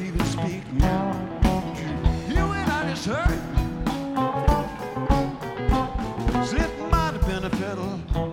even speak. You and I just heard. Slipping by the pen pedal.